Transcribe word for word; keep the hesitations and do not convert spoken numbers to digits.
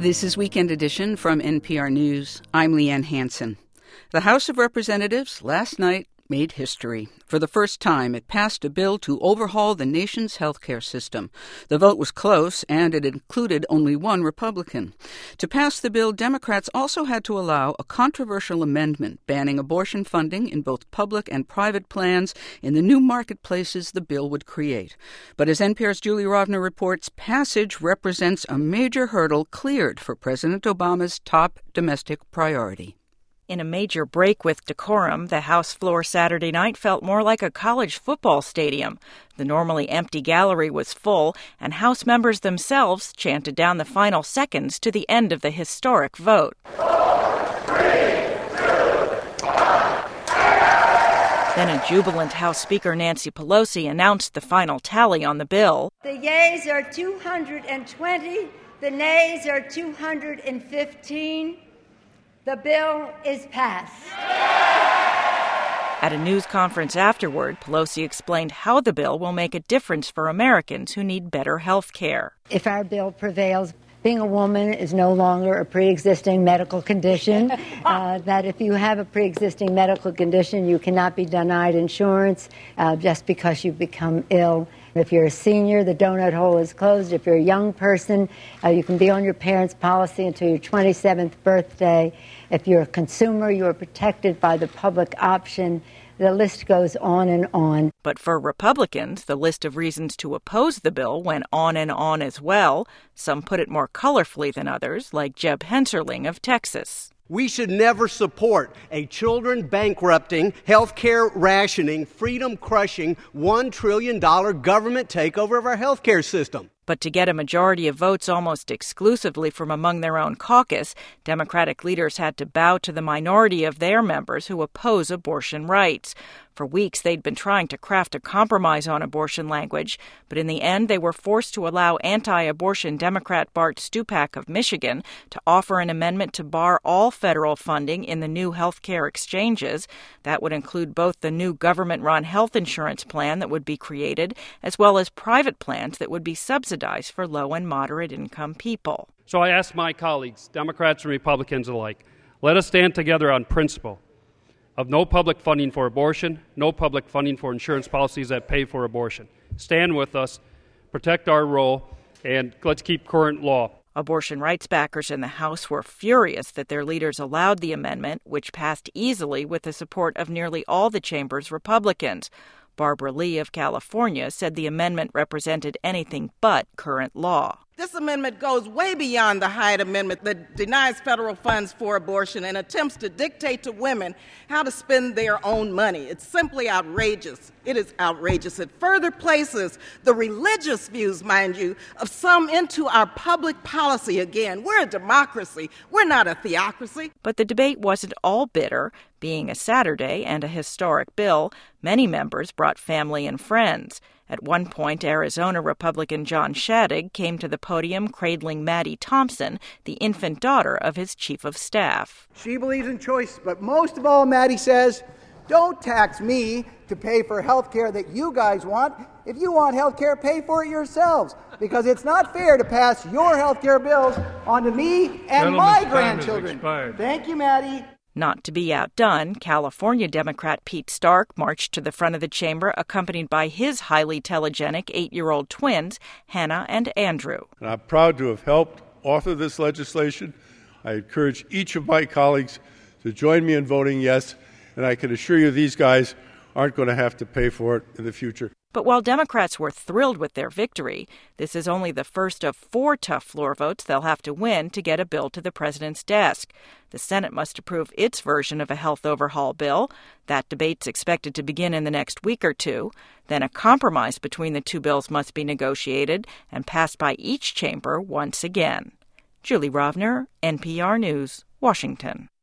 This is Weekend Edition from N P R News. I'm Leanne Hansen. The House of Representatives last night made history. For the first time, it passed a bill to overhaul the nation's healthcare system. The vote was close, and it included only one Republican. To pass the bill, Democrats also had to allow a controversial amendment banning abortion funding in both public and private plans in the new marketplaces the bill would create. But as N P R's Julie Rovner reports, passage represents a major hurdle cleared for President Obama's top domestic priority. In a major break with decorum, the House floor Saturday night felt more like a college football stadium. The normally empty gallery was full, and House members themselves chanted down the final seconds to the end of the historic vote. Four, three, two, one. Then a jubilant House Speaker Nancy Pelosi announced the final tally on the bill. The yeas are two hundred twenty, the nays are two hundred fifteen. The bill is passed. At a news conference afterward, Pelosi explained how the bill will make a difference for Americans who need better health care. If our bill prevails, being a woman is no longer a pre-existing medical condition, uh, that if you have a pre-existing medical condition, you cannot be denied insurance uh, just because you become ill. If you're a senior, the donut hole is closed. If you're a young person, uh, you can be on your parents' policy until your twenty-seventh birthday. If you're a consumer, you are protected by the public option. The list goes on and on. But for Republicans, the list of reasons to oppose the bill went on and on as well. Some put it more colorfully than others, like Jeb Hensarling of Texas. We should never support a children bankrupting, health care rationing, freedom crushing, one trillion dollars government takeover of our health care system. But to get a majority of votes almost exclusively from among their own caucus, Democratic leaders had to bow to the minority of their members who oppose abortion rights. For weeks, they'd been trying to craft a compromise on abortion language, but in the end, they were forced to allow anti-abortion Democrat Bart Stupak of Michigan to offer an amendment to bar all federal funding in the new health care exchanges. That would include both the new government-run health insurance plan that would be created, as well as private plans that would be subsidized for low and moderate income people. So I ask my colleagues, Democrats and Republicans alike, let us stand together on principle of no public funding for abortion, no public funding for insurance policies that pay for abortion. Stand with us, protect our role, and let's keep current law. Abortion rights backers in the House were furious that their leaders allowed the amendment, which passed easily with the support of nearly all the chamber's Republicans. Barbara Lee of California said the amendment represented anything but current law. This amendment goes way beyond the Hyde Amendment that denies federal funds for abortion and attempts to dictate to women how to spend their own money. It's simply outrageous. It is outrageous. It further places the religious views, mind you, of some into our public policy again. We're a democracy. We're not a theocracy. But the debate wasn't all bitter. Being a Saturday and a historic bill, many members brought family and friends. At one point, Arizona Republican John Shadegg came to the podium cradling Maddie Thompson, the infant daughter of his chief of staff. She believes in choice, but most of all, Maddie says, don't tax me to pay for health care that you guys want. If you want health care, pay for it yourselves, because it's not fair to pass your health care bills onto me and Gentleman's my time grandchildren. Thank you, Maddie. Not to be outdone, California Democrat Pete Stark marched to the front of the chamber accompanied by his highly telegenic eight-year-old twins, Hannah and Andrew. And I'm proud to have helped author this legislation. I encourage each of my colleagues to join me in voting yes, and I can assure you these guys aren't going to have to pay for it in the future. But while Democrats were thrilled with their victory, this is only the first of four tough floor votes they'll have to win to get a bill to the president's desk. The Senate must approve its version of a health overhaul bill. That debate's expected to begin in the next week or two. Then a compromise between the two bills must be negotiated and passed by each chamber once again. Julie Rovner, N P R News, Washington.